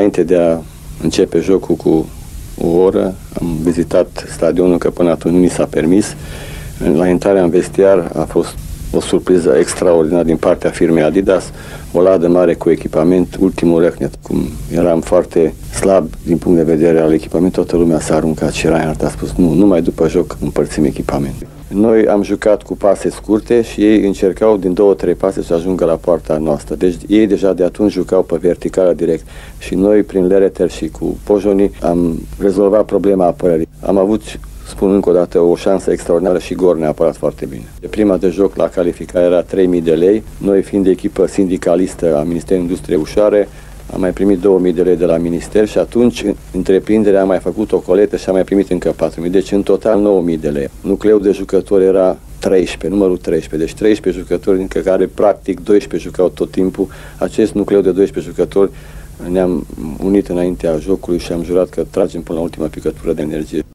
Înainte de a începe jocul cu o oră, am vizitat stadionul, că până atunci nu ni s-a permis. La intrarea în vestiar a fost o surpriză extraordinară din partea firmei Adidas, o ladă mare cu echipament, ultimul răcnet. Cum eram foarte slab din punct de vedere al echipamentului, toată lumea s-a aruncat și Reinhardt a spus nu, numai după joc împărțim echipament. Noi am jucat cu pase scurte și ei încercau din 2-3 pase să ajungă la poarta noastră. Deci ei deja de atunci jucau pe verticală direct și noi prin Lereter și cu Pojoni am rezolvat problema apărării. Am avut, spun încă o dată, o șansă extraordinară și Gor ne-a apărat foarte bine. De prima de joc la calificare era 3.000 de lei. Noi, fiind de echipă sindicalistă a Ministerului Industriei Ușoare, am mai primit 2.000 de lei de la minister și atunci întreprinderea a mai făcut o colectă și a mai primit încă 4.000. Deci în total 9.000 de lei. Nucleul de jucători era 13, numărul 13. Deci 13 jucători, dintre care practic 12 jucau tot timpul. Acest nucleu de 12 jucători ne-am unit înaintea jocului și am jurat că tragem până la ultima picătură de energie.